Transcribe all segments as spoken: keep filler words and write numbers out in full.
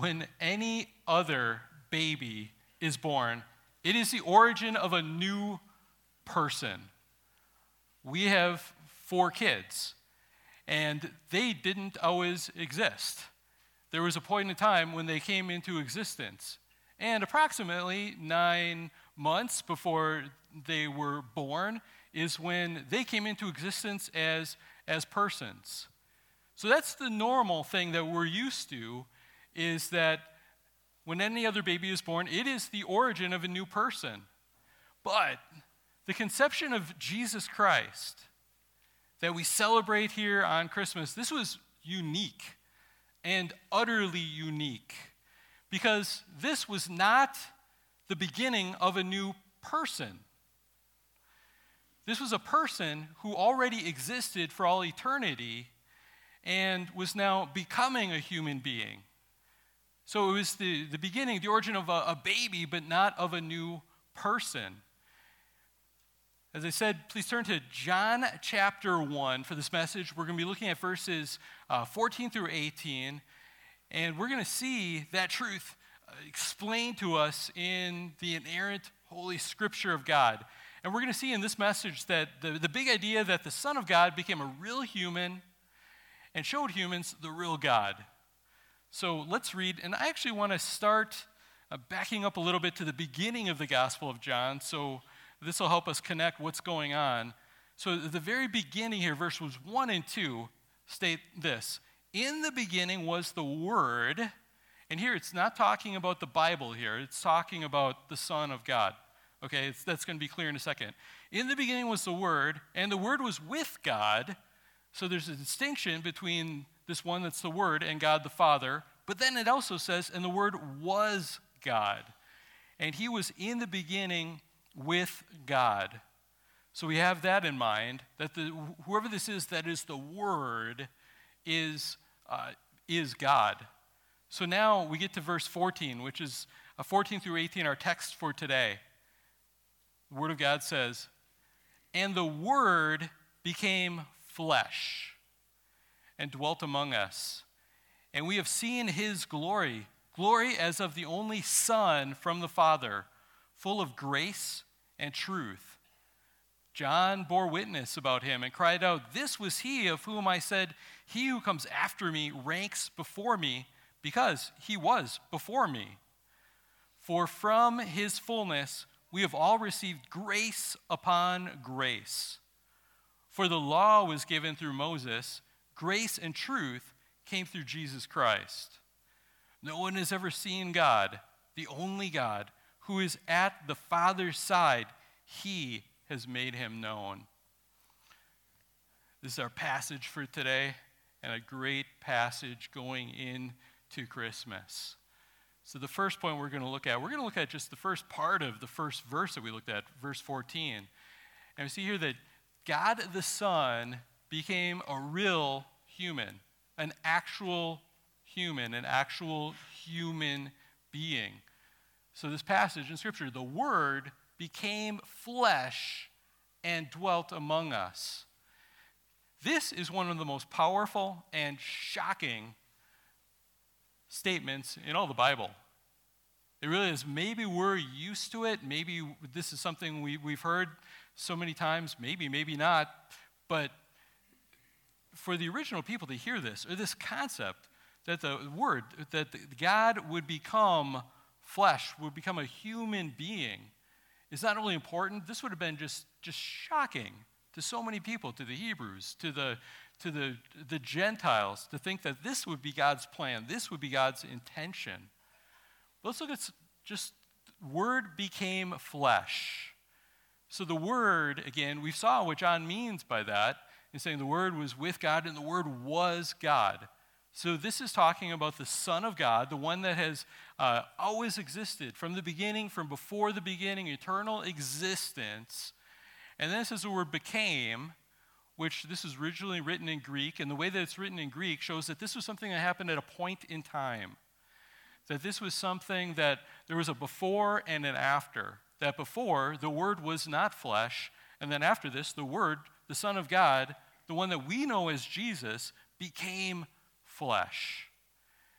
when any other baby is born, it is the origin of a new person. We have four kids, and they didn't always exist. There was a point in time when they came into existence, and approximately nine months before they were born is when they came into existence as, as persons. So that's the normal thing that we're used to, is that when any other baby is born, it is the origin of a new person. But the conception of Jesus Christ that we celebrate here on Christmas, this was unique and utterly unique, because this was not the beginning of a new person. This was a person who already existed for all eternity and was now becoming a human being. So it was the, the beginning, the origin of a, a baby, but not of a new person. As I said, please turn to John chapter one for this message. We're going to be looking at verses uh, fourteen through eighteen, and we're going to see that truth uh, explained to us in the inerrant Holy Scripture of God. And we're going to see in this message that the, the big idea that the Son of God became a real human and showed humans the real God. So let's read, and I actually want to start uh, backing up a little bit to the beginning of the Gospel of John, so this will help us connect what's going on. So at the very beginning here, verses one and two state this: in the beginning was the Word, and here it's not talking about the Bible here, it's talking about the Son of God. Okay, it's, that's going to be clear in a second. In the beginning was the Word, and the Word was with God. So there's a distinction between this one that's the Word and God the Father, but then it also says, and the Word was God, and he was in the beginning with God. So we have that in mind, that the, whoever this is that is the Word is, uh, is God. So now we get to verse fourteen, which is uh, fourteen through eighteen, our text for today. The Word of God says, and the Word became flesh and dwelt among us, and we have seen his glory, glory as of the only Son from the Father, full of grace and truth. John bore witness about him and cried out, this was he of whom I said, he who comes after me ranks before me, because he was before me. For from his fullness we have all received grace upon grace. For the law was given through Moses, grace and truth came through Jesus Christ. No one has ever seen God, the only God, who is at the Father's side. He has made him known. This is our passage for today, and a great passage going into Christmas. So the first point we're going to look at, we're going to look at just the first part of the first verse that we looked at, verse fourteen. And we see here that God the Son became a real human, an actual human, an actual human being. So this passage in Scripture, the Word became flesh and dwelt among us. This is one of the most powerful and shocking statements in all the Bible. It really is. Maybe we're used to it. Maybe this is something we, we've heard so many times. Maybe, maybe not. But for the original people to hear this, or this concept that the Word, that God would become flesh, would become a human being, is not only important, this would have been just, just shocking to so many people, to the Hebrews, to the to the, the Gentiles, to think that this would be God's plan, this would be God's intention. Let's look at just Word became flesh. So the Word, again, we saw what John means by that, in saying the Word was with God and the Word was God. So this is talking about the Son of God, the one that has uh, always existed from the beginning, from before the beginning, eternal existence. And then it says the word became, which this is originally written in Greek, and the way that it's written in Greek shows that this was something that happened at a point in time. That this was something that there was a before and an after. That before, the Word was not flesh, and then after this, the Word, the Son of God, the one that we know as Jesus, became flesh.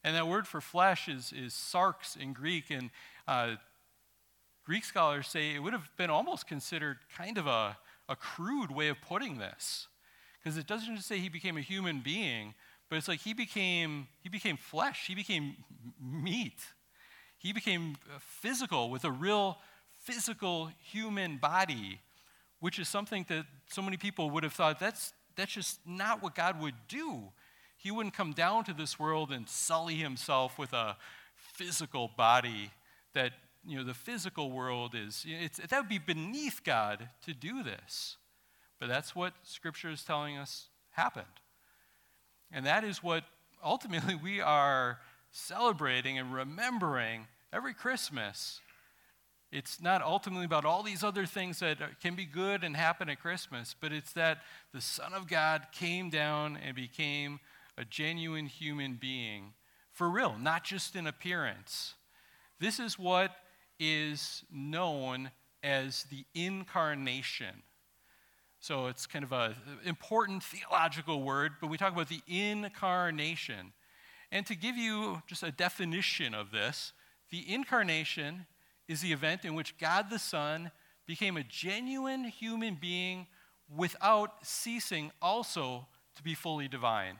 And that word for flesh is, is sarx in Greek, and uh, Greek scholars say it would have been almost considered kind of a, a crude way of putting this, because it doesn't just say he became a human being, but it's like he became he became flesh, he became meat, he became physical with a real physical human body, which is something that so many people would have thought that's that's just not what God would do. He wouldn't come down to this world and sully himself with a physical body that, you know, the physical world is, it's, that would be beneath God to do this. But that's what Scripture is telling us happened. And that is what ultimately we are celebrating and remembering every Christmas. It's not ultimately about all these other things that can be good and happen at Christmas, but it's that the Son of God came down and became a genuine human being for real, not just in appearance. This is what is known as the incarnation. So it's kind of an important theological word, but we talk about the incarnation. And to give you just a definition of this, the incarnation is the event in which God the Son became a genuine human being without ceasing also to be fully divine.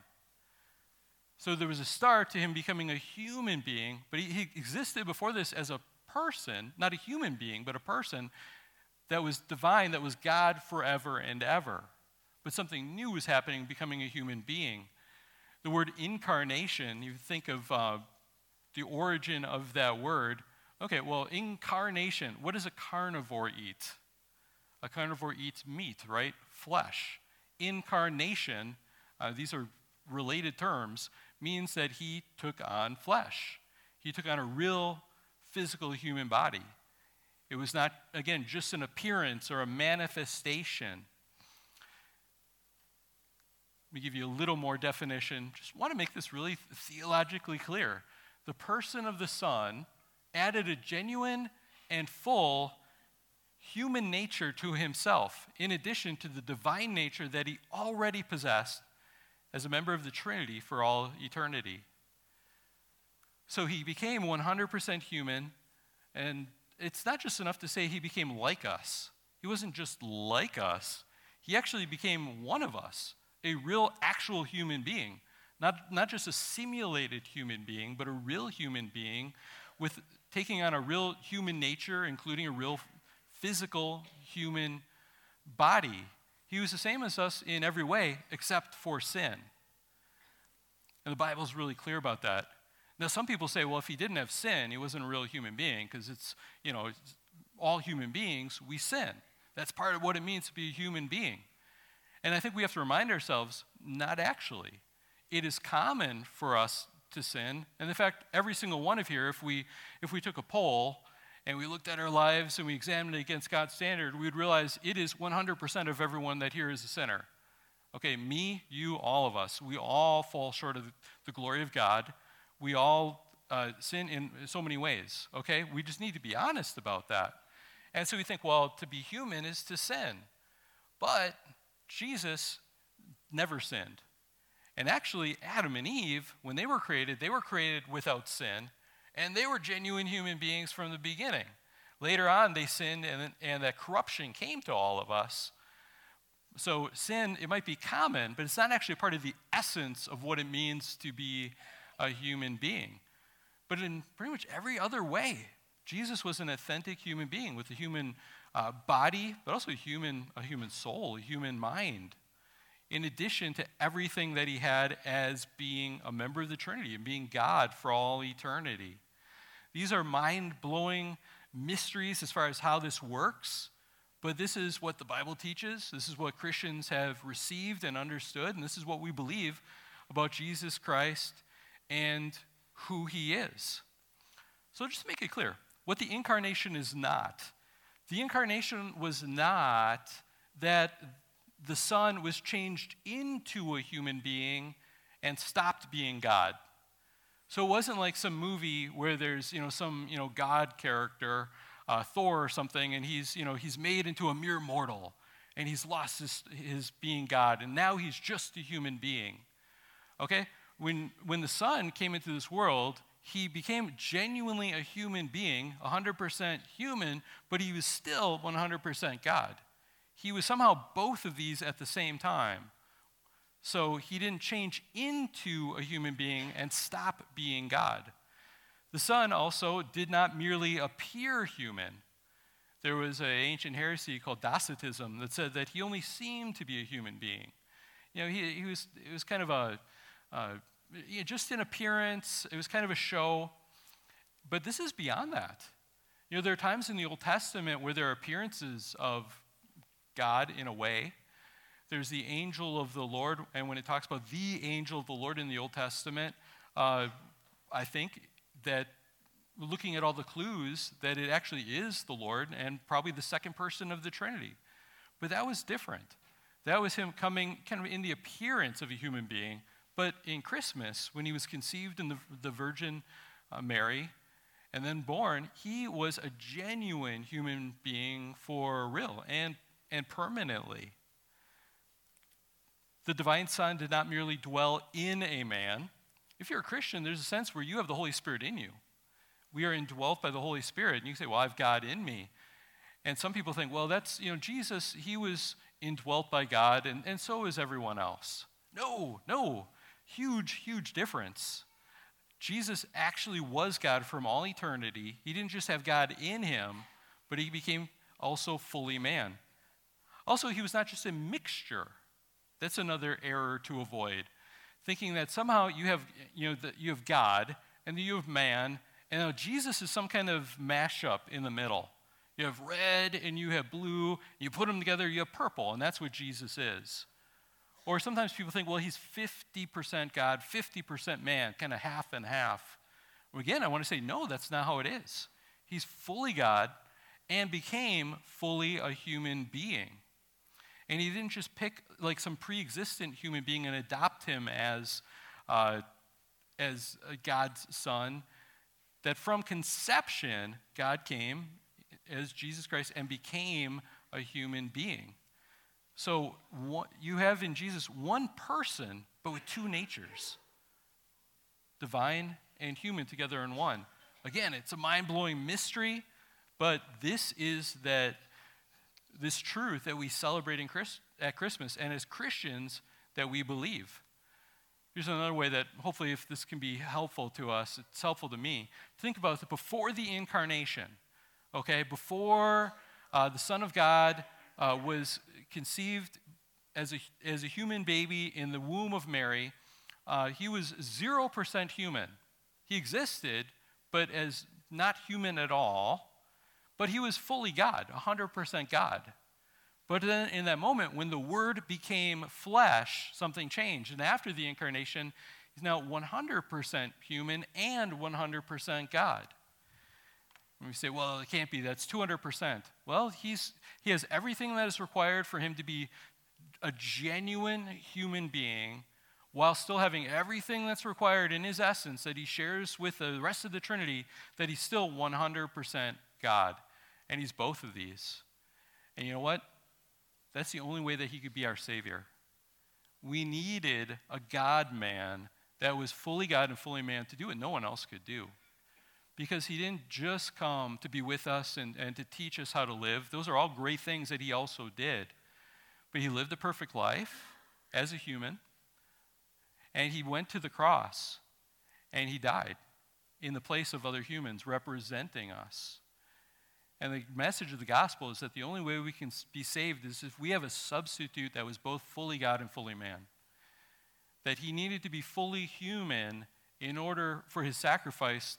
So there was a start to him becoming a human being, but he, he existed before this as a person, not a human being, but a person that was divine, that was God forever and ever. But something new was happening, becoming a human being. The word incarnation, you think of uh, the origin of that word. Okay, well, incarnation, what does a carnivore eat? A carnivore eats meat, right? Flesh. Incarnation, uh, these are related terms, means that he took on flesh. He took on a real physical human body. It was not, again, just an appearance or a manifestation. Let me give you a little more definition. Just want to make this really theologically clear. The person of the Son added a genuine and full human nature to himself, in addition to the divine nature that he already possessed as a member of the Trinity for all eternity. So he became one hundred percent human, and it's not just enough to say he became like us. He wasn't just like us. He actually became one of us, a real, actual human being. Not, not just a simulated human being, but a real human being with taking on a real human nature, including a real physical human body. He was the same as us in every way except for sin. And the Bible's really clear about that. Now, some people say, well, if he didn't have sin, he wasn't a real human being, because it's, you know, it's, all human beings, we sin. That's part of what it means to be a human being. And I think we have to remind ourselves, not actually. It is common for us to sin. And in fact, every single one of here, if we if we took a poll and we looked at our lives and we examined it against God's standard, we would realize it is one hundred percent of everyone that here is a sinner. Okay, me, you, all of us. We all fall short of the glory of God. We all uh, sin in so many ways, okay? We just need to be honest about that. And so we think, well, to be human is to sin. But Jesus never sinned. And actually, Adam and Eve, when they were created, they were created without sin, and they were genuine human beings from the beginning. Later on, they sinned, and, and that corruption came to all of us. So sin, it might be common, but it's not actually part of the essence of what it means to be a human being. But in pretty much every other way, Jesus was an authentic human being with a human uh, body, but also a human, a human soul, a human mind, in addition to everything that he had as being a member of the Trinity and being God for all eternity. These are mind-blowing mysteries as far as how this works, but this is what the Bible teaches. This is what Christians have received and understood, and this is what we believe about Jesus Christ and who he is. So just to make it clear, what the incarnation is not. The incarnation was not that the Son was changed into a human being and stopped being God. So it wasn't like some movie where there's, you know, some, you know, God character, uh, Thor or something, and he's, you know, he's made into a mere mortal, and he's lost his, his being God, and now he's just a human being. Okay? when, when the Son came into this world, he became genuinely a human being, one hundred percent human, but he was still one hundred percent God. He was somehow both of these at the same time. So he didn't change into a human being and stop being God. The Son also did not merely appear human. There was an ancient heresy called Docetism that said that he only seemed to be a human being. You know, he, he was, it was kind of a, uh, you know, just in appearance, it was kind of a show. But this is beyond that. You know, there are times in the Old Testament where there are appearances of God in a way. There's the angel of the Lord, and when it talks about the angel of the Lord in the Old Testament, uh, I think that looking at all the clues, that it actually is the Lord and probably the second person of the Trinity. But that was different. That was him coming kind of in the appearance of a human being. But in Christmas, when he was conceived in the, the Virgin uh, Mary and then born, he was a genuine human being for real and, and permanently. The divine Son did not merely dwell in a man. If you're a Christian, there's a sense where you have the Holy Spirit in you. We are indwelt by the Holy Spirit. And you can say, well, I've God in me. And some people think, well, that's, you know, Jesus, he was indwelt by God, and, and so is everyone else. No, no. Huge, huge difference. Jesus actually was God from all eternity. He didn't just have God in him, but he became also fully man. Also, he was not just a mixture. That's another error to avoid. Thinking that somehow you have, you know, the, you have God, and then you have man, and now Jesus is some kind of mashup in the middle. You have red and you have blue. You put them together, you have purple, and that's what Jesus is. Or sometimes people think, well, he's fifty percent God, fifty percent man, kind of half and half. Well, again, I want to say, no, that's not how it is. He's fully God and became fully a human being. And he didn't just pick like some pre-existent human being and adopt him as, uh, as God's son. That from conception, God came as Jesus Christ and became a human being. So what, you have in Jesus one person, but with two natures, divine and human together in one. Again, it's a mind-blowing mystery, but this is that this truth that we celebrate in Christ, at Christmas, and as Christians that we believe. Here's another way that hopefully if this can be helpful to us, it's helpful to me. Think about it before the incarnation, okay? Before uh, the Son of God uh, was conceived as a, as a human baby in the womb of Mary, uh, he was zero percent human. He existed, but as not human at all, but he was fully God, one hundred percent God. But then in that moment, when the Word became flesh, something changed. And after the incarnation, he's now one hundred percent human and one hundred percent God. And we say, well, it can't be, that's two hundred percent. Well, he's, he has everything that is required for him to be a genuine human being while still having everything that's required in his essence that he shares with the rest of the Trinity, that he's still one hundred percent God. And he's both of these. And you know what? That's the only way that he could be our Savior. We needed a God-man that was fully God and fully man to do what no one else could do. Because he didn't just come to be with us and, and to teach us how to live. Those are all great things that he also did. But he lived a perfect life as a human. And he went to the cross. And he died in the place of other humans, representing us. And the message of the gospel is that the only way we can be saved is if we have a substitute that was both fully God and fully man. That he needed to be fully human in order for his sacrifice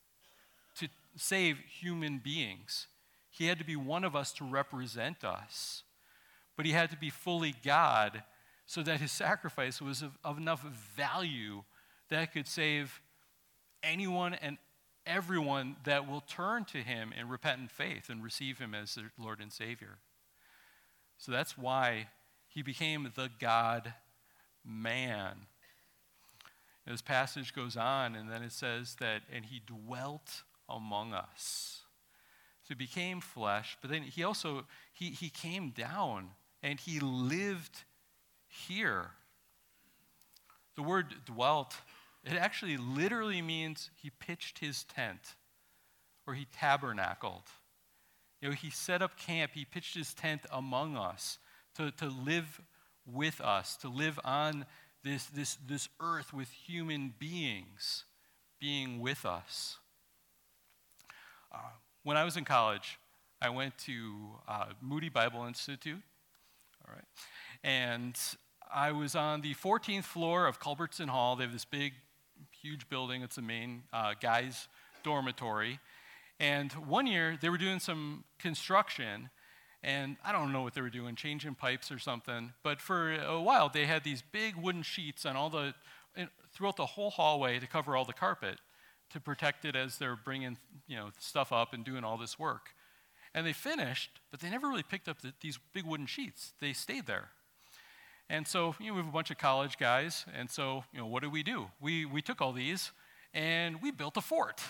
to save human beings. He had to be one of us to represent us. But he had to be fully God so that his sacrifice was of, of enough value that it could save anyone and everyone that will turn to him in repentant faith and receive him as their Lord and Savior. So that's why he became the God-man. This passage goes on, and then it says that, and he dwelt among us. So he became flesh, but then he also, he, he came down, and he lived here. The word dwelt, it actually literally means he pitched his tent, or he tabernacled. You know, he set up camp, he pitched his tent among us to, to live with us, to live on this, this, this earth with human beings being with us. Uh, when I was in college, I went to uh, Moody Bible Institute, all right, and I was on the fourteenth floor of Culbertson Hall. They have this big, huge building. It's the main uh, guys' dormitory. And one year, they were doing some construction, and I don't know what they were doing, changing pipes or something. But for a while, they had these big wooden sheets on all the throughout the whole hallway to cover all the carpet, to protect it as they're bringing, you know, stuff up and doing all this work. And they finished, but they never really picked up the, these big wooden sheets. They stayed there. And so, you know, we have a bunch of college guys, and so, you know, what did we do? We we took all these, and we built a fort.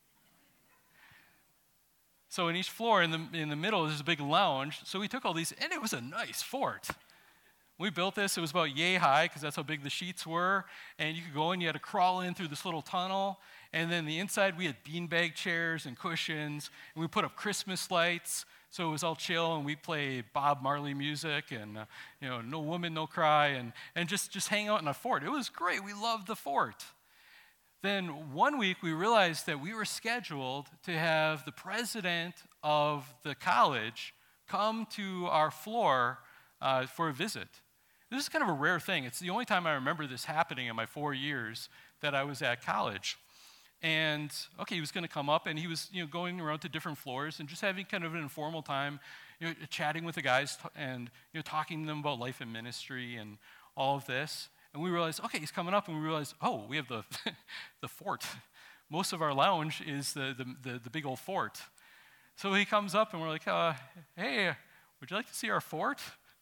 So in each floor, in the in the middle, there's a big lounge. So we took all these, and it was a nice fort. We built this. It was about yay high, because that's how big the sheets were. And you could go in, you had to crawl in through this little tunnel. And then the inside, we had beanbag chairs and cushions. And we put up Christmas lights. So it was all chill, and we play Bob Marley music, and uh, you know, No Woman, No Cry, and, and just, just hang out in a fort. It was great. We loved the fort. Then one week, we realized that we were scheduled to have the president of the college come to our floor uh, for a visit. This is kind of a rare thing. It's the only time I remember this happening in my four years that I was at college. And, okay, he was going to come up, and he was, you know, going around to different floors and just having kind of an informal time, you know, chatting with the guys t- and, you know, talking to them about life and ministry and all of this. And we realized, okay, he's coming up, and we realized, oh, we have the the fort. Most of our lounge is the, the, the, the big old fort. So he comes up, and we're like, uh, hey, would you like to see our fort?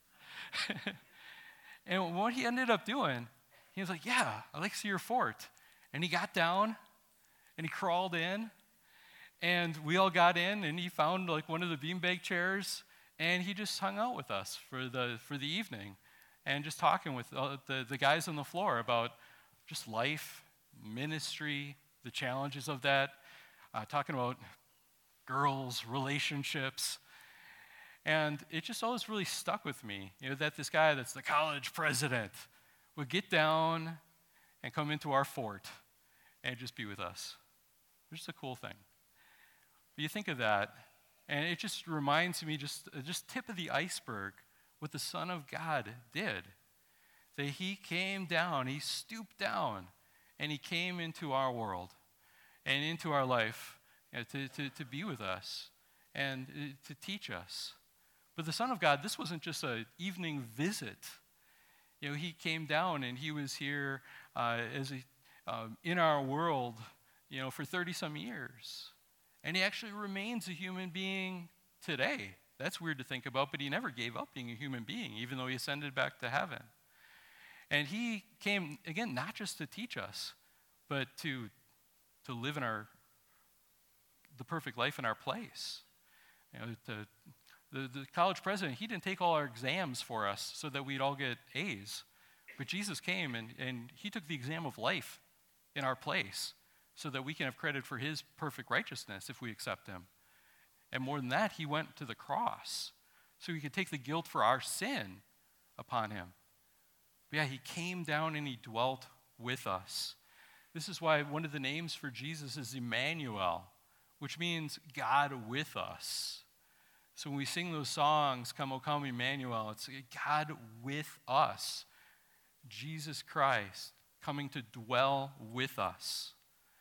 And what he ended up doing, he was like, yeah, I'd like to see your fort. And he got down, and he crawled in, and we all got in, and he found like one of the beanbag chairs, and he just hung out with us for the for the evening, and just talking with uh, the, the guys on the floor about just life, ministry, the challenges of that, uh, talking about girls, relationships. And it just always really stuck with me, you know, that this guy that's the college president would get down and come into our fort and just be with us. It's just a cool thing. But you think of that, and it just reminds me, just, just tip of the iceberg, what the Son of God did. That he came down, he stooped down, and he came into our world and into our life, you know, to, to, to be with us and to teach us. But the Son of God, this wasn't just an evening visit. You know, he came down, and he was here uh, as a, uh, in our world, you know, for thirty-some years. And he actually remains a human being today. That's weird to think about, but he never gave up being a human being, even though he ascended back to heaven. And he came, again, not just to teach us, but to, to live in our, the perfect life in our place. You know, to, the, the college president, he didn't take all our exams for us so that we'd all get A's. But Jesus came, and, and he took the exam of life in our place so that we can have credit for his perfect righteousness if we accept him. And more than that, he went to the cross so he could take the guilt for our sin upon him. But yeah, he came down and he dwelt with us. This is why one of the names for Jesus is Emmanuel, which means God with us. So when we sing those songs, Come, O Come, Emmanuel, it's God with us. Jesus Christ coming to dwell with us.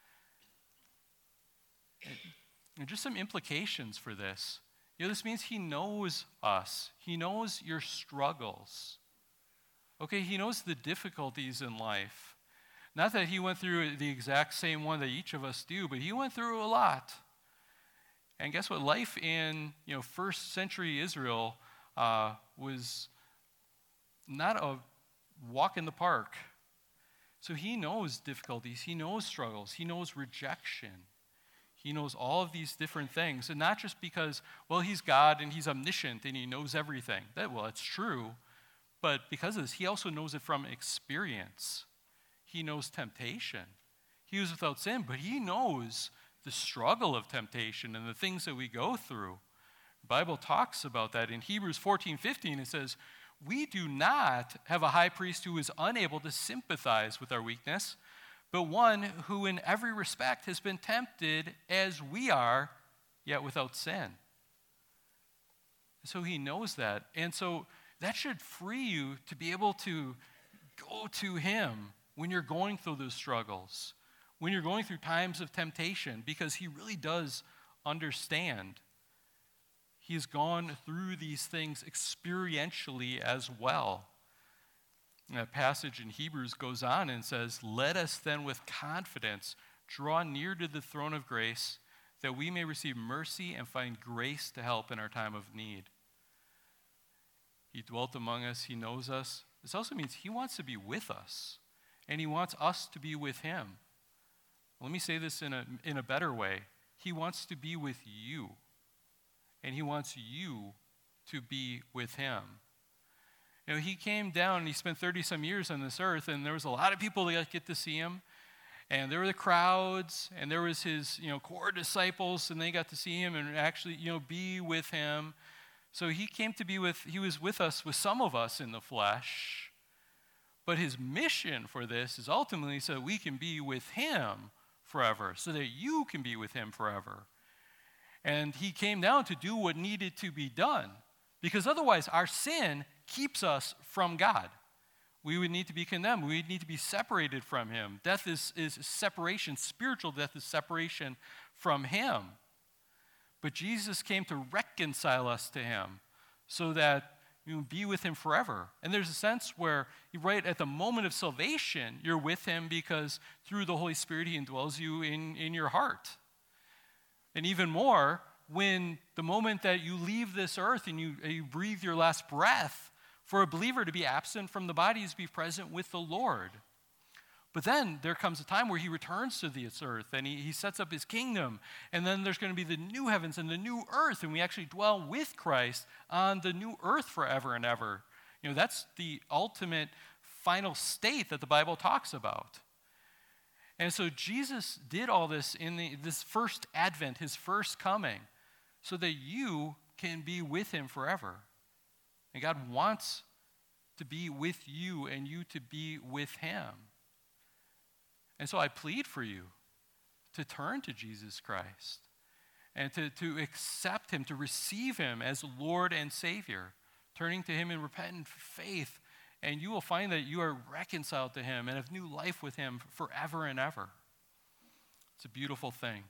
And just some implications for this. You know, this means he knows us. He knows your struggles. Okay, he knows the difficulties in life. Not that he went through the exact same one that each of us do, but he went through a lot. And guess what? Life in, you know, first century Israel uh, was not a walk in the park. So he knows difficulties. He knows struggles. He knows rejection. He knows all of these different things. And not just because, well, he's God and he's omniscient and he knows everything. That, well, it's true. But because of this, he also knows it from experience. he knows temptation. He was without sin, but he knows the struggle of temptation and the things that we go through. The Bible talks about that. In Hebrews fourteen fifteen, it says, we do not have a high priest who is unable to sympathize with our weakness, but one who in every respect has been tempted as we are, yet without sin. So he knows that. And so that should free you to be able to go to him when you're going through those struggles, when you're going through times of temptation, because he really does understand. He has gone through these things experientially as well. And that passage in Hebrews goes on and says, let us then with confidence draw near to the throne of grace, that we may receive mercy and find grace to help in our time of need. He dwelt among us. He knows us. This also means he wants to be with us, and he wants us to be with him. Let me say this in a, in a better way. He wants to be with you, and he wants you to be with him. You know, he came down and he spent thirty-some years on this earth, and there was a lot of people that get to see him. And there were the crowds, and there was his, you know, core disciples, and they got to see him and actually, you know, be with him. So he came to be with, he was with us, with some of us in the flesh. But his mission for this is ultimately so that we can be with him forever, so that you can be with him forever. And he came down to do what needed to be done, because otherwise our sin keeps us from God. We would need to be condemned. We would need to be separated from him. Death is, is separation. Spiritual death is separation from him. But Jesus came to reconcile us to him so that you will be with him forever. And there's a sense where, right at the moment of salvation, you're with him because through the Holy Spirit, he indwells you in, in your heart. And even more, when the moment that you leave this earth and you, you breathe your last breath, for a believer to be absent from the body is to be present with the Lord. But then there comes a time where he returns to this earth and he, he sets up his kingdom. And then there's going to be the new heavens and the new earth, and we actually dwell with Christ on the new earth forever and ever. You know, that's the ultimate final state that the Bible talks about. And so Jesus did all this in the, this first advent, his first coming, so that you can be with him forever. And God wants to be with you and you to be with him. And so I plead for you to turn to Jesus Christ and to, to accept him, to receive him as Lord and Savior, turning to him in repentant faith, and you will find that you are reconciled to him and have new life with him forever and ever. It's a beautiful thing.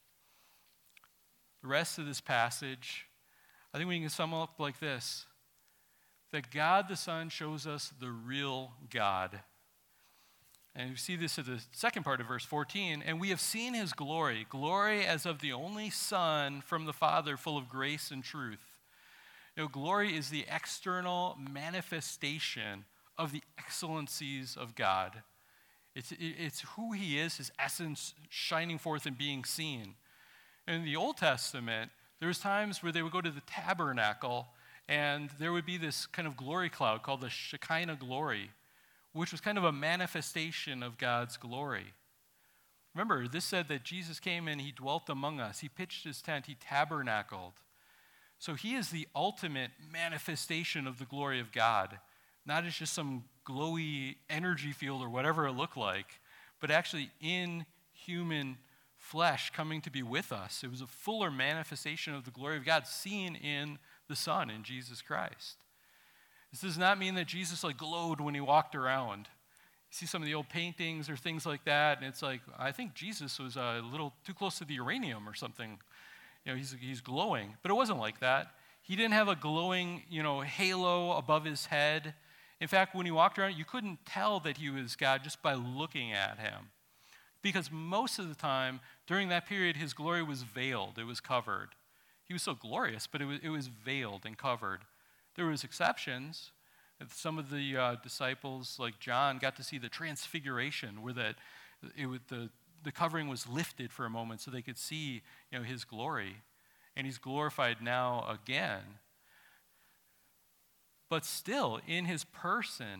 The rest of this passage, I think we can sum up like this: that God the Son shows us the real God. And we see this at the second part of verse fourteen. And we have seen his glory, glory as of the only Son from the Father, full of grace and truth. You know, glory is the external manifestation of the excellencies of God. It's, it's who he is, his essence shining forth and being seen. In the Old Testament, there was times where they would go to the tabernacle, and there would be this kind of glory cloud called the Shekinah glory, which was kind of a manifestation of God's glory. Remember, this said that Jesus came and he dwelt among us. He pitched his tent. He tabernacled. So he is the ultimate manifestation of the glory of God, not as just some glowy energy field or whatever it looked like, but actually in human flesh coming to be with us. It was a fuller manifestation of the glory of God seen in the Son, in Jesus Christ. This does not mean that Jesus like glowed when he walked around. You see some of the old paintings or things like that, and it's like, I think Jesus was a little too close to the uranium or something. You know, he's, he's glowing. But it wasn't like that. He didn't have a glowing, you know, halo above his head. In fact, when he walked around, you couldn't tell that he was God just by looking at him. Because most of the time, during that period, his glory was veiled. It was covered. He was so glorious, but it was, it was veiled and covered. There was exceptions. Some of the uh, disciples, like John, got to see the transfiguration, where that it was, the the covering was lifted for a moment, so they could see, you know, his glory, and he's glorified now again. But still, in his person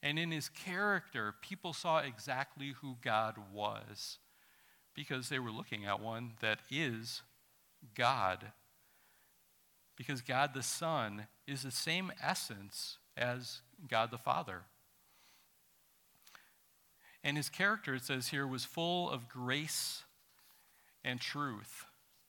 And in his character, people saw exactly who God was because they were looking at one that is God. Because God the Son is the same essence as God the Father. And his character, it says here, was full of grace and truth.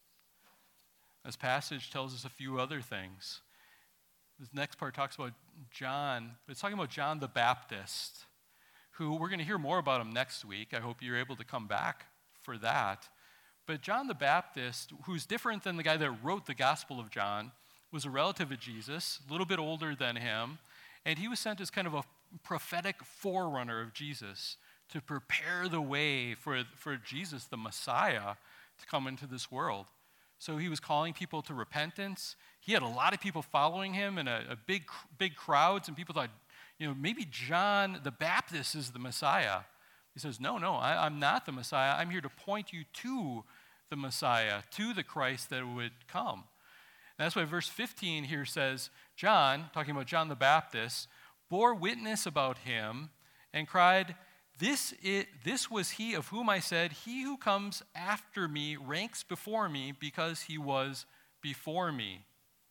This passage tells us a few other things. This next part talks about John. It's talking about John the Baptist, who we're going to hear more about him next week. I hope you're able to come back for that. But John the Baptist, who's different than the guy that wrote the Gospel of John, was a relative of Jesus, a little bit older than him, and he was sent as kind of a prophetic forerunner of Jesus to prepare the way for, for Jesus, the Messiah, to come into this world. So he was calling people to repentance. He had a lot of people following him and a, a big, big crowds, and people thought, you know, maybe John the Baptist is the Messiah. He says, no, no, I, I'm not the Messiah. I'm here to point you to the Messiah, to the Christ that would come. And that's why verse fifteen here says, John, talking about John the Baptist, bore witness about him and cried, This, it, this was he of whom I said, he who comes after me ranks before me because he was before me.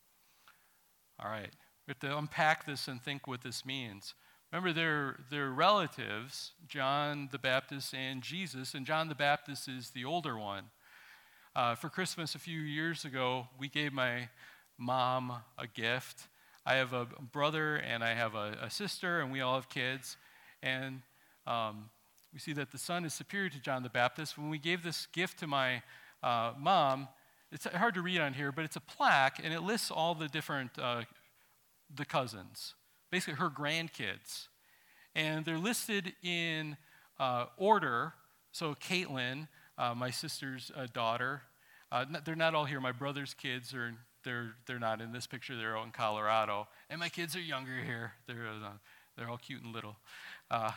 All right, we have to unpack this and think what this means. Remember, they're, they're relatives, John the Baptist and Jesus, and John the Baptist is the older one. Uh, for Christmas a few years ago, we gave my mom a gift. I have a brother and I have a, a sister, and we all have kids. And Um, we see that the Son is superior to John the Baptist. When we gave this gift to my uh, mom, it's hard to read on here, but it's a plaque, and it lists all the different, uh, the cousins, basically her grandkids. And they're listed in uh, order. So Caitlin, uh, my sister's uh, daughter, uh, they're not all here. My brother's kids, are they're, they're not in this picture. They're all in Colorado. And my kids are younger here. They're, uh, they're all cute and little. Uh,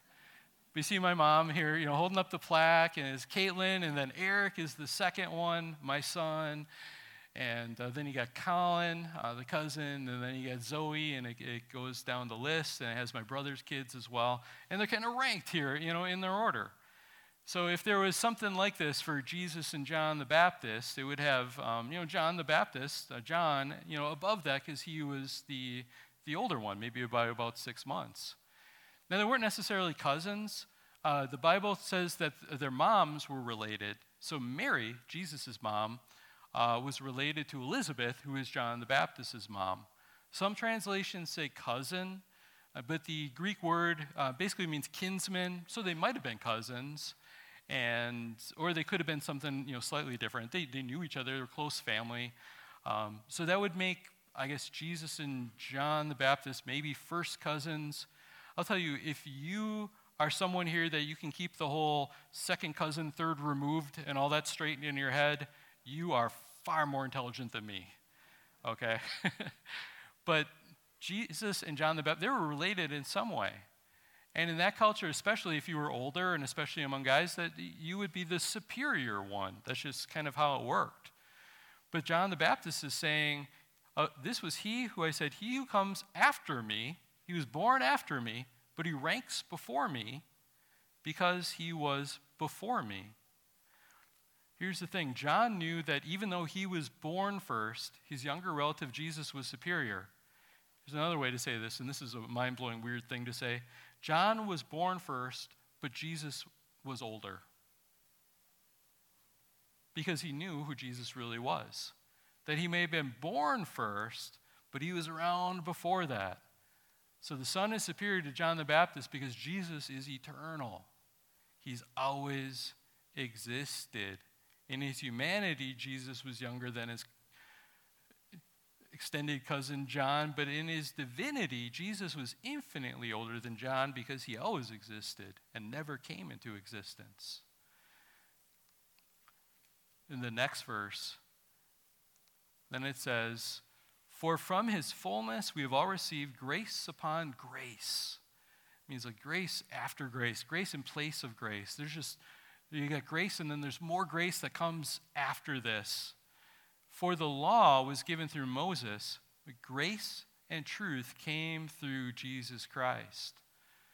We see my mom here, you know, holding up the plaque, and it's Caitlin, and then Eric is the second one, my son, and uh, then you got Colin, uh, the cousin, and then you got Zoe, and it, it goes down the list, and it has my brother's kids as well, and they're kind of ranked here, you know, in their order. So if there was something like this for Jesus and John the Baptist, it would have, um, you know, John the Baptist, uh, John, you know, above that because he was the the older one, maybe by about six months. Now, they weren't necessarily cousins. Uh, the Bible says that their moms were related. So Mary, Jesus' mom, uh, was related to Elizabeth, who is John the Baptist's mom. Some translations say cousin, uh, but the Greek word uh, basically means kinsman, so they might have been cousins, and or they could have been something, you know, slightly different. They, they knew each other, they were close family. Um, so that would make, I guess, Jesus and John the Baptist maybe first cousins. I'll tell you, if you are someone here that you can keep the whole second cousin, third removed, and all that straight in your head, you are far more intelligent than me, okay? But Jesus and John the Baptist, they were related in some way. And in that culture, especially if you were older, and especially among guys, that you would be the superior one. That's just kind of how it worked. But John the Baptist is saying, uh, this was he who I said, he who comes after me, he was born after me, but he ranks before me because he was before me. Here's the thing. John knew that even though he was born first, his younger relative Jesus was superior. There's another way to say this, and this is a mind-blowing, weird thing to say. John was born first, but Jesus was older. Because he knew who Jesus really was. That he may have been born first, but he was around before that. So the Son is superior to John the Baptist because Jesus is eternal. He's always existed. In his humanity, Jesus was younger than his extended cousin John, but in his divinity, Jesus was infinitely older than John because he always existed and never came into existence. In the next verse, then it says, for from his fullness we have all received grace upon grace. It means like grace after grace, grace in place of grace. There's just, you got grace and then there's more grace that comes after this. For the law was given through Moses, but grace and truth came through Jesus Christ.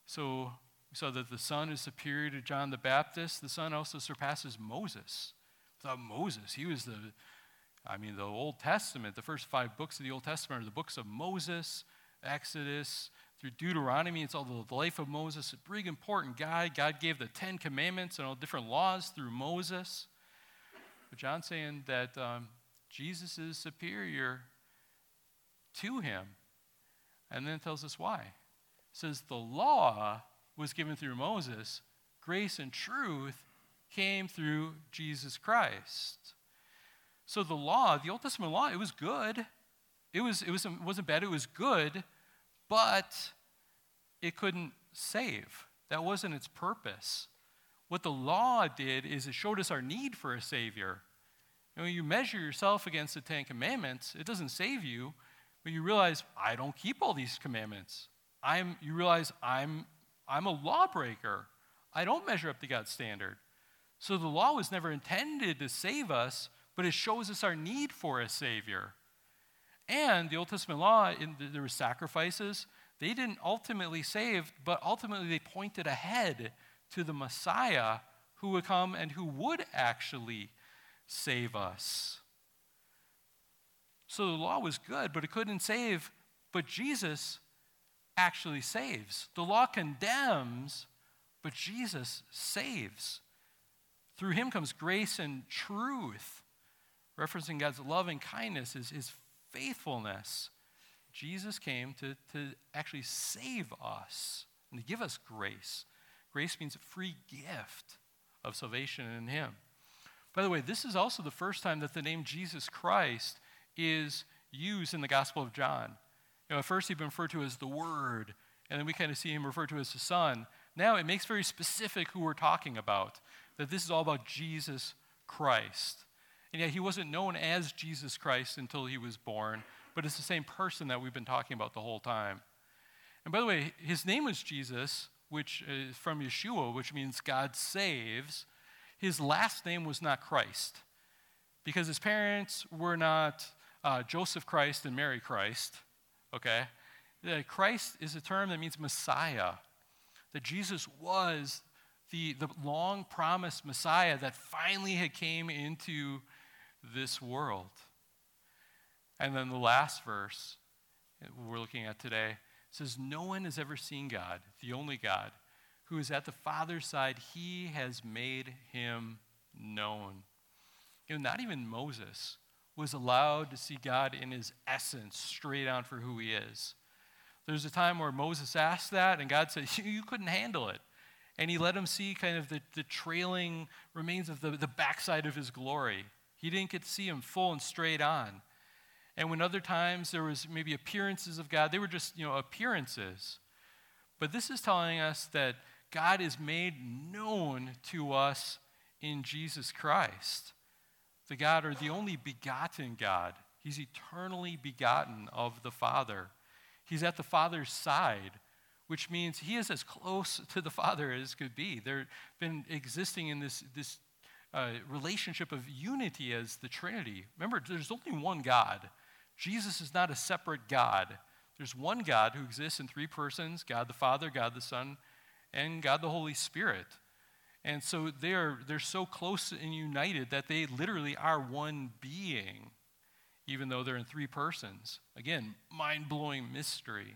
So we saw that the Son is superior to John the Baptist. The Son also surpasses Moses. Without Moses, he was the, I mean, the Old Testament, the first five books of the Old Testament are the books of Moses, Exodus, through Deuteronomy. It's all the life of Moses, a big important guy. God gave the Ten Commandments and all different laws through Moses. But John's saying that um, Jesus is superior to him. And then it tells us why. It says the law was given through Moses. Grace and truth came through Jesus Christ. So the law, the Old Testament law, it was good. It, was, it, was, it wasn't bad. It was good, but it couldn't save. That wasn't its purpose. What the law did is it showed us our need for a Savior. And when you measure yourself against the Ten Commandments, it doesn't save you, but you realize, I don't keep all these commandments. I'm, you realize I'm, I'm a lawbreaker. I don't measure up to God's standard. So the law was never intended to save us, but it shows us our need for a Savior. And the Old Testament law, in the, there were sacrifices. They didn't ultimately save, but ultimately they pointed ahead to the Messiah who would come and who would actually save us. So the law was good, but it couldn't save. But Jesus actually saves. The law condemns, but Jesus saves. Through him comes grace and truth, referencing God's love and kindness, his, his faithfulness. Jesus came to, to actually save us and to give us grace. Grace means a free gift of salvation in him. By the way, this is also the first time that the name Jesus Christ is used in the Gospel of John. You know, at first he'd been referred to as the Word, and then we kind of see him referred to as the Son. Now it makes very specific who we're talking about, that this is all about Jesus Christ. And yet he wasn't known as Jesus Christ until he was born, but it's the same person that we've been talking about the whole time. And by the way, his name was Jesus, which is from Yeshua, which means God saves. His last name was not Christ, because his parents were not uh, Joseph Christ and Mary Christ, okay? Uh, Christ is a term that means Messiah, that Jesus was the, the long-promised Messiah that finally had came into this world. And then the last verse we're looking at today says, no one has ever seen God, the only God, who is at the Father's side. He has made him known. You know, not even Moses was allowed to see God in his essence, straight on for who he is. There's a time where Moses asked that, and God said, you, you couldn't handle it. And he let him see kind of the, the trailing remains of the, the backside of his glory. He didn't get to see him full and straight on. And when other times there was maybe appearances of God, they were just, you know, appearances. But this is telling us that God is made known to us in Jesus Christ. The God, or the only begotten God. He's eternally begotten of the Father. He's at the Father's side, which means he is as close to the Father as could be. They've been existing in this, this uh, relationship of unity as the Trinity. Remember, there's only one God. Jesus is not a separate God. There's one God who exists in three persons, God the Father, God the Son, and God the Holy Spirit. And so they're, they're so close and united that they literally are one being, even though they're in three persons. Again, mind-blowing mystery.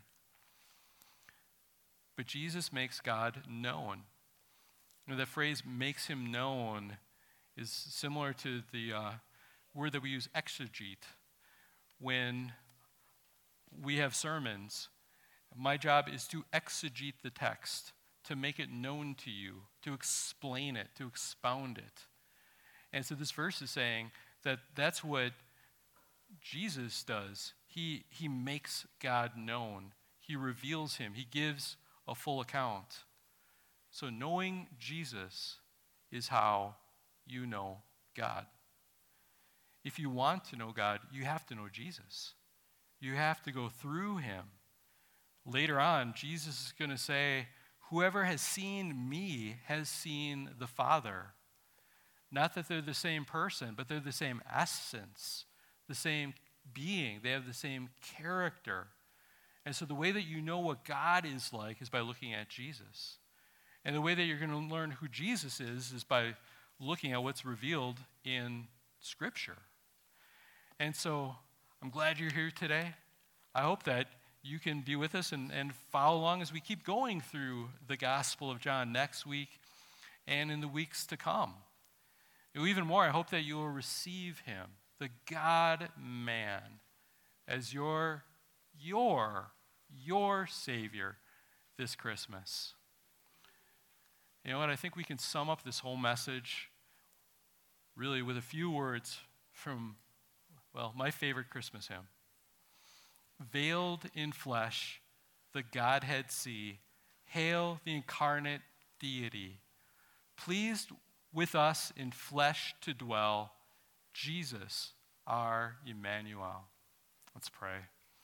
But Jesus makes God known. You know, that phrase, makes him known, is similar to the uh, word that we use, exegete. When we have sermons, my job is to exegete the text, to make it known to you, to explain it, to expound it. And so this verse is saying that that's what Jesus does. He, he makes God known. He reveals him. He gives a full account. So knowing Jesus is how you know God. If you want to know God, you have to know Jesus. You have to go through him. Later on, Jesus is going to say, whoever has seen me has seen the Father. Not that they're the same person, but they're the same essence, the same being. They have the same character. And so the way that you know what God is like is by looking at Jesus. And the way that you're going to learn who Jesus is is by looking at what's revealed in Scripture. And so I'm glad you're here today. I hope that you can be with us and, and follow along as we keep going through the Gospel of John next week and in the weeks to come. And even more, I hope that you will receive him, the God-man, as your, your, your Savior this Christmas. You know what? I think we can sum up this whole message really with a few words from, well, my favorite Christmas hymn. Veiled in flesh, the Godhead see. Hail the incarnate deity. Pleased with us in flesh to dwell, Jesus, our Emmanuel. Let's pray.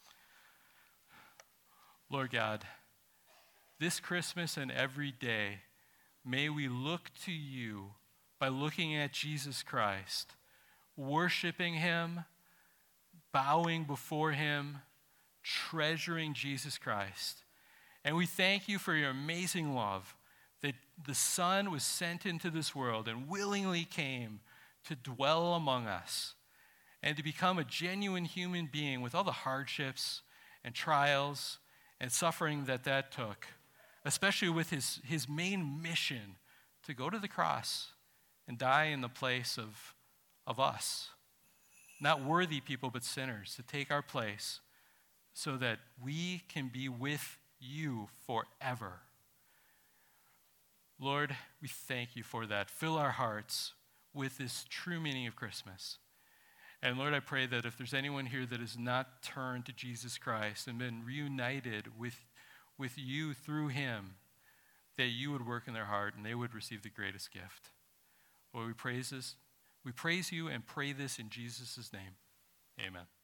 Lord God, this Christmas and every day, may we look to you by looking at Jesus Christ, worshiping him, bowing before him, treasuring Jesus Christ. And we thank you for your amazing love, that the Son was sent into this world and willingly came to dwell among us and to become a genuine human being with all the hardships and trials and suffering that that took, especially with his, his main mission to go to the cross and die in the place of, of us. Not worthy people, but sinners, to take our place so that we can be with you forever. Lord, we thank you for that. Fill our hearts with this true meaning of Christmas. And Lord, I pray that if there's anyone here that has not turned to Jesus Christ and been reunited with, with you through him, that you would work in their heart and they would receive the greatest gift. Lord, we praise this. We praise you and pray this in Jesus' name. Amen.